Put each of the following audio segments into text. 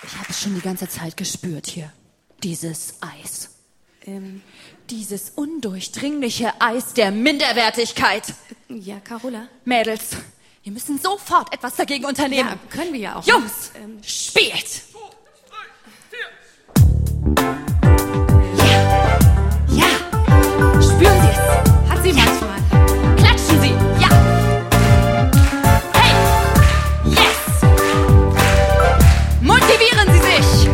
Ich habe es schon die ganze Zeit gespürt hier. Dieses Eis. Dieses undurchdringliche Eis der Minderwertigkeit. Ja, Carola. Mädels, wir müssen sofort etwas dagegen unternehmen. Ja, können wir ja auch. Jungs, spielt! Ja, spüren Sie es? Hat sie manchmal. Klatschen Sie, ja! Hey, yes! Motivieren Sie sich!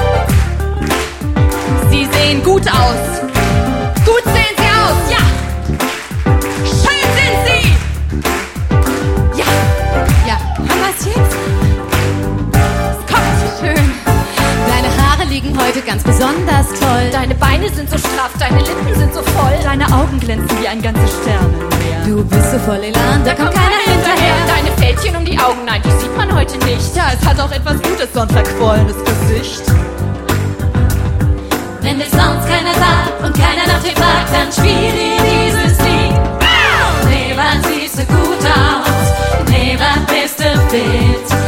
Sie sehen gut aus. Gut sehen Sie aus, ja! Schön sind Sie! Ja! Ja, haben wir's jetzt? Kommt! Schön. Deine Haare liegen heute ganz besonders toll. Deine Beine sind so straff, deine Lippen sind so voll. Deine Augen glänzen wie ein ganzes Sternenmeer. Du bist so voll Elan, da kommt keiner hinterher. Deine Fältchen um die Augen, nein, die sieht man heute nicht. Ja, es hat auch etwas Gutes, so ein verquollenes Gesicht. Wenn dich sonst keiner sagt und keiner nach dir fragt, dann spiel dir dieses Lied. Never siehst du gut aus, never bist du fit.